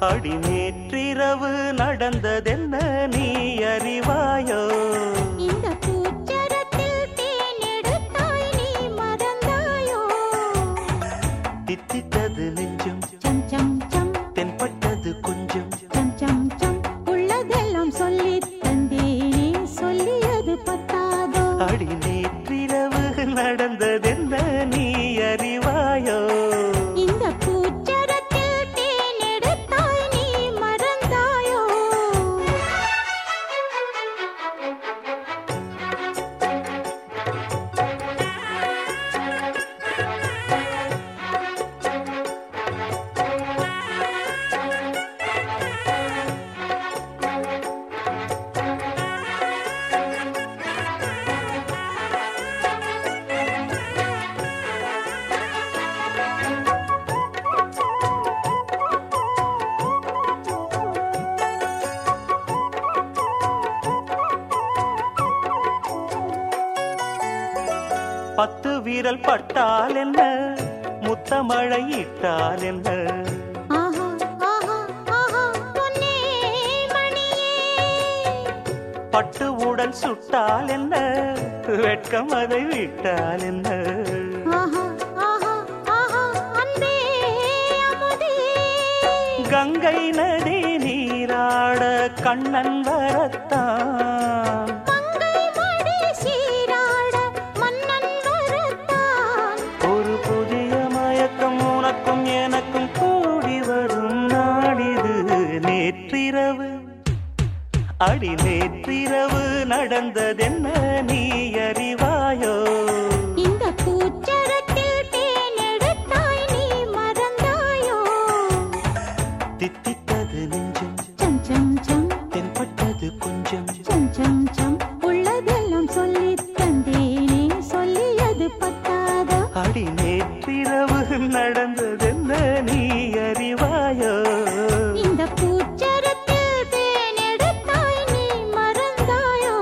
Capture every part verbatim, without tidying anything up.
அடி நேற்றிரவு நடந்ததென்ன நீ அறிவாயோ? இந்த பூச்சரத்தில் தேனெடுத்தாய் நீ மறந்தாயோ? தித்தித்தது நெஞ்சம் சம் சம் சம் தென்பட்டது கொஞ்சம் சம் சம் சம் உள்ளதெல்லாம் சொல்லி தந்தேனே சொல்லியது பத்தாதோ? அடி நேற்றிரவு நடந்ததென்ன நீ அறிவாயோ? இந்த பூச்சரத்தில் தேனெடுத்தாய் நீ மறந்தாயோ? பத்து வீரல் பட்டால் என்ன, முத்தமழை இட்டால் என்ன? ஆஹா ஆஹா ஆஹா பொன்னே மணியே. பட்டு உடல் சுட்டால் என்ன, வெட்கம் அதை விட்டால் என்ன? ஆஹா ஆஹா ஆஹா அன்பே அமுதே. கங்கை நதி நீராட கண்ணன் வரத்தான், மங்கை மடி சீராட மன்னன் வரத்தான். ஒரு புதிய மயக்கம் உனக்கும் எனக்கும் கூடி வரும் நாடிது. நேற்றிரவு அடி நேற்றிரவு நடந்ததென்ன நீ அறிவாயோ? இந்த பூச்சரத்தில் தேனெடுத்தாய் நீ மறந்தாயோ? தித்தித்தது நெஞ்சம் சம் சம் சம் தென்பட்டது கொஞ்சம் சம் சம் சம் உள்ளதெல்லாம் சொல்லி தந்தேனே சொல்லியது பத்தாதோ? அடி நேற்றிரவு நடந்ததென்ன நீ அறிவாயோ? இந்த பூச்சரத்தில் தேனெடுத்தாய் நீ மறந்தாயோ?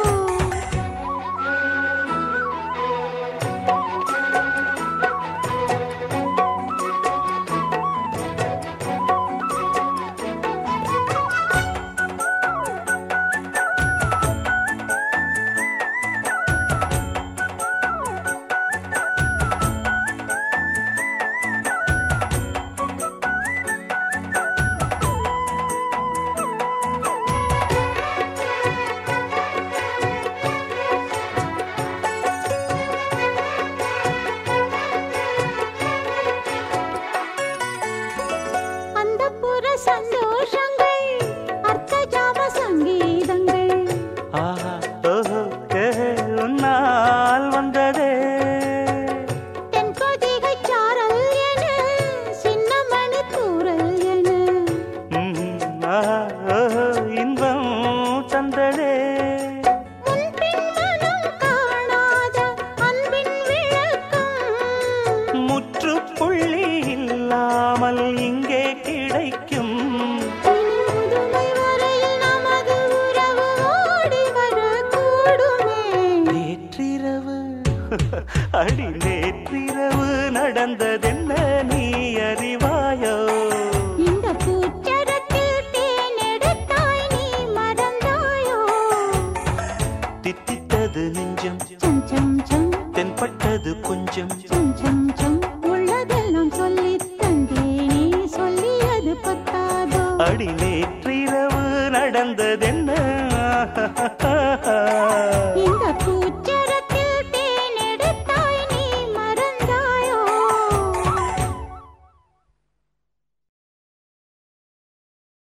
அந்தப்புற சந்தோஷங்கள் அர்த்தஜாம சங்கீதங்கள். ஆஹா ஓஹோ ஏஹே, உன்னால் வந்ததே தென்பொதிகை சாரல் என சின்னமணி தூறல் என. ம்ம், ஆஹா ஓஹோ இன்பம் தந்ததே. முன்பின் மனம் காணாத அன்பின் விளக்கம். முற்றுப்புள்ளி இல்லாமல் இங்கே கிடைக்கும். இனி முதுமை வரையில் நமது உறவு ஓடி வரக்கூடுமே. நேற்றிரவு அடி நேற்றிரவு நடந்ததென்ன நீ அறிவாயோ? இந்த பூச்சரத்தில் தேனெடுத்தாய் நீ மறந்தாயோ? தித்தித்தது நெஞ்சம் சம் சம் சம் தென்பட்டது கொஞ்சம் சம் சம் சம் உள்ளதெல்லாம் சொல்லி தந்தேனே சொல்லியது பத்தாதோ? அடி நேற்றிரவு நடந்ததென்ன? இந்த பூ